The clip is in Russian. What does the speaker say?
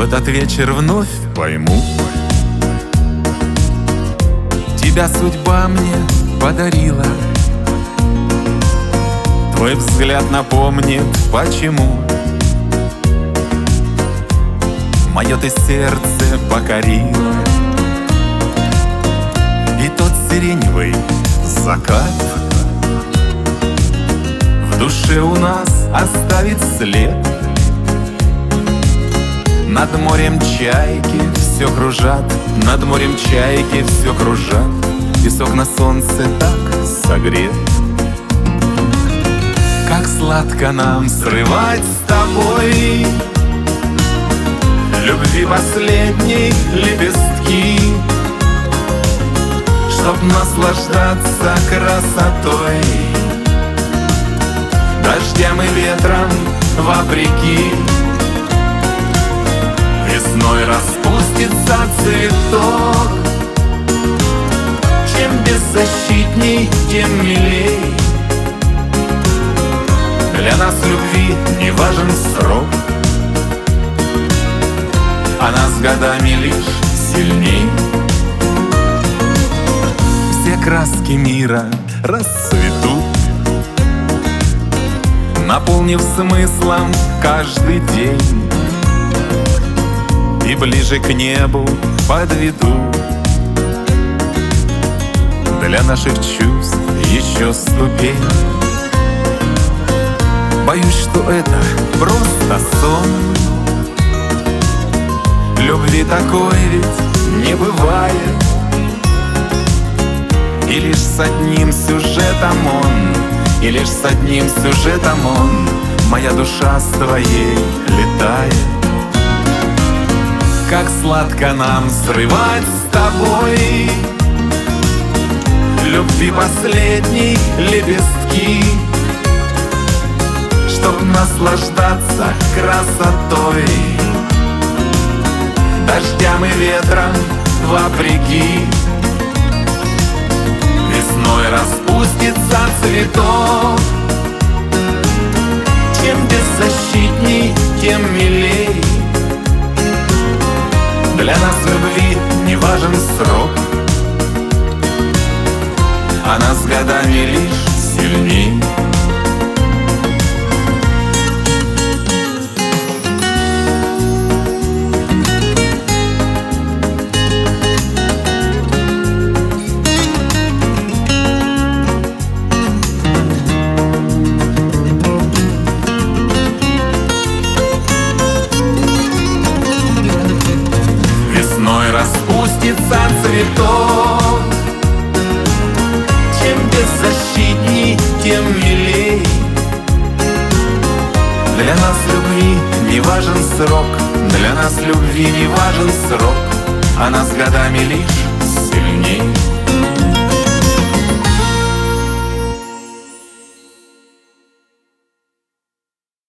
этот вечер вновь пойму, тебя судьба мне подарила. Твой взгляд напомнит, почему мое ты сердце покорило. И тот сиреневый закат в душе у нас оставит след. Над морем чайки все кружат, над морем чайки все кружат. Песок на солнце так согрет. Как сладко нам срывать с тобой любви последней лепестки, чтоб наслаждаться красотой, дождям и ветром вопреки. Весной распустится цветок, чем беззащитней, тем милей. Для нас любви не важен срок, она с годами лишь сильней. Все краски мира расцветут, наполнив смыслом каждый день, и ближе к небу подведу для наших чувств еще ступень. Боюсь, что это просто сон, любви такой ведь не бывает. И лишь с одним сюжетом он, и лишь с одним сюжетом он, моя душа с твоей летает. Как сладко нам срывать с тобой любви последней лепестки, чтоб наслаждаться красотой, дождям и ветром вопреки. Весной распустится цветок, чем беззащитней, тем милей. Для нас любви не важен срок, она с годами лишь сильней. Распустится цветок, чем беззащитней, тем милей. Для нас любви не важен срок, для нас любви не важен срок, она с годами лишь сильней.